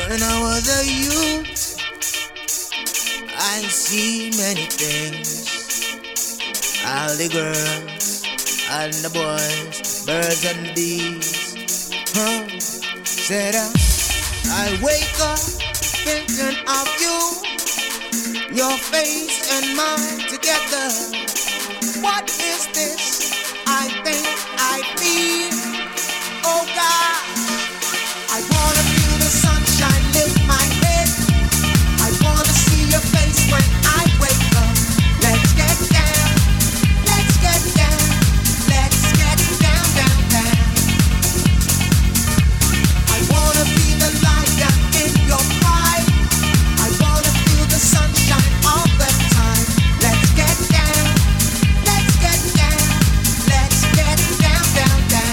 When I was a youth, I see many things. All the girls and the boys, birds and bees. Said I wake up thinking of you, your face and mine together. What is this? I think I feel. Oh God, I wanna feel the sunshine lift my head. I wanna see your face when I wake up. Let's get down, let's get down, let's get down, down, down. I wanna be the light in your pride. I wanna feel the sunshine all the time. Let's get down, let's get down, let's get down, down, down.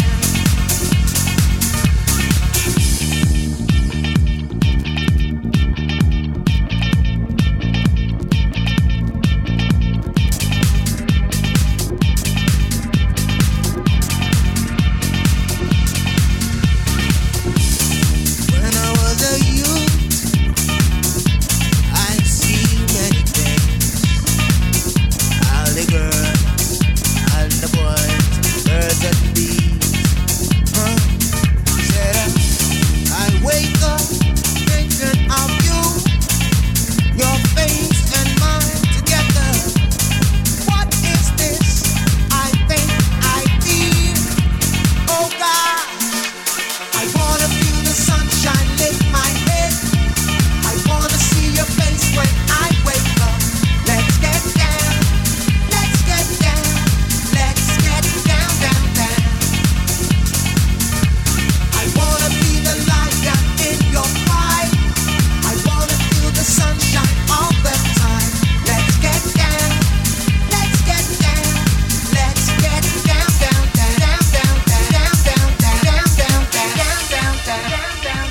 When I was a youth, I see many things. All the girls and the boys, birds and bees. Said I wake up thinking of you, your face and mine together. What is this? I think I feel. Oh God, I wanna feel the sunshine lift my head. I wanna see your face when I wake up. Let's get down, let's get down, let's get down, down, down. I wanna be the light in your pride. I wanna feel the sunshine all the time. Let's get down, let's get down, let's get down, down, down, down, down, down, down, down, down, down, down, down,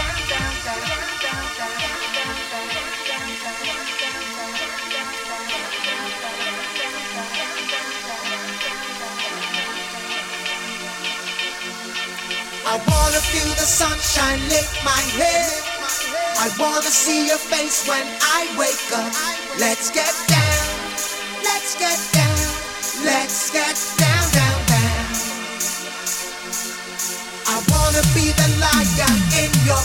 I wanna feel the sunshine lift my head. I wanna see your face when I wake up. Let's get down, let's get down, let's get down, down, down. I wanna be the light in your